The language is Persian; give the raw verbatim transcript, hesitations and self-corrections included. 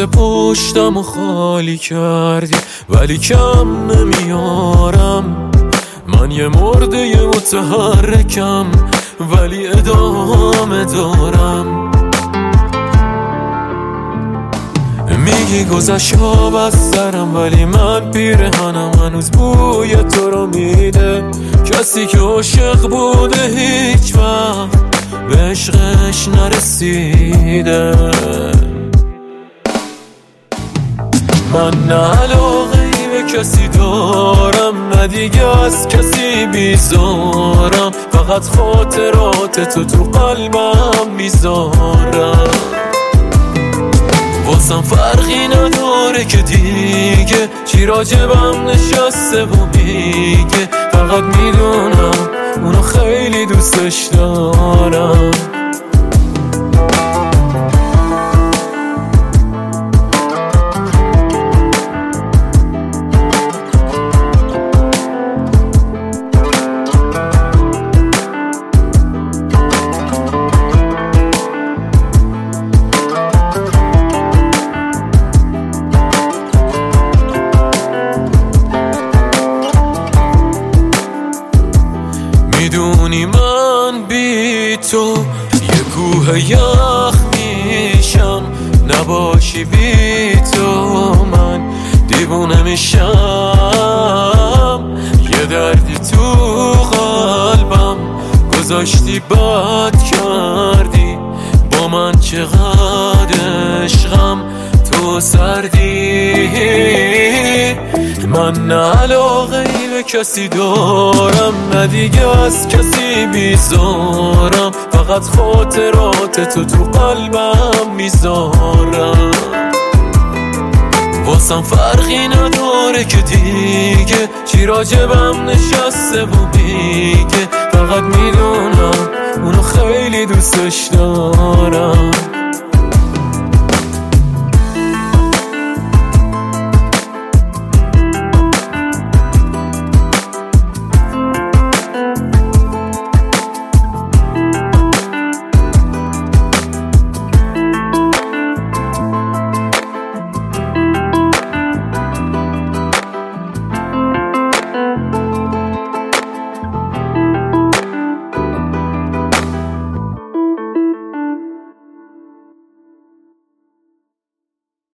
واسه پشتم و خالی کردی، ولی کم نمیارم. من یه مرده متحرکم ولی ادامه دارم. میگی گذشت ها از سرم، ولی من پیرهنم هنوز بوی تو رو میده. کسی که عاشق بوده هیچ وقت به عشقش نرسیده. من نه علاقه ای به کسی دارم، نه دیگه از کسی بیزارم. فقط خاطرات تو تو قلبم میذارم. واسم فرقی نداره که دیگه چی راجبم نشسته و میگه. فقط میدونم اونو خیلی دوستش دارم. میدونی من بی تو یه کوه یخ میشم، نباشی بی تو من دیوونه میشم. یه دردی تو قلبم گذاشتی بد کردی، با من چقدر عشقم تو سردی. من نه علاقه ای به کسی دارم، نه دیگه از کسی بیزارم. فقط خاطرات تو تو قلبم میذارم. واسم فرقی نداره که دیگه چی راجبم نشسته و میگه. فقط میدونم اونو خیلی دوستش دارم.